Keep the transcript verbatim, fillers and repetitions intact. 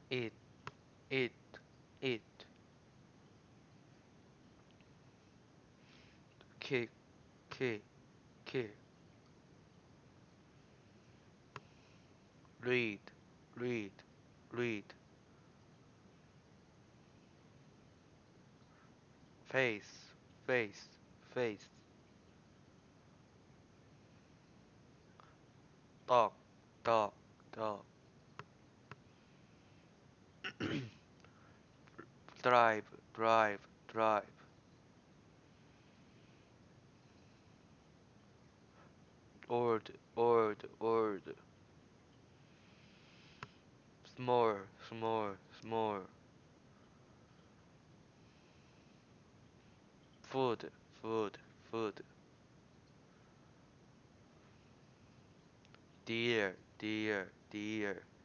It, it, it. Kick, kick, kick. Read, read, read. Face, face, face. Talk, talk, talk. Drive, drive, drive. Ord, ord, ord. S'more, s'more, s'more. Food, food, food. Deer, deer, deer.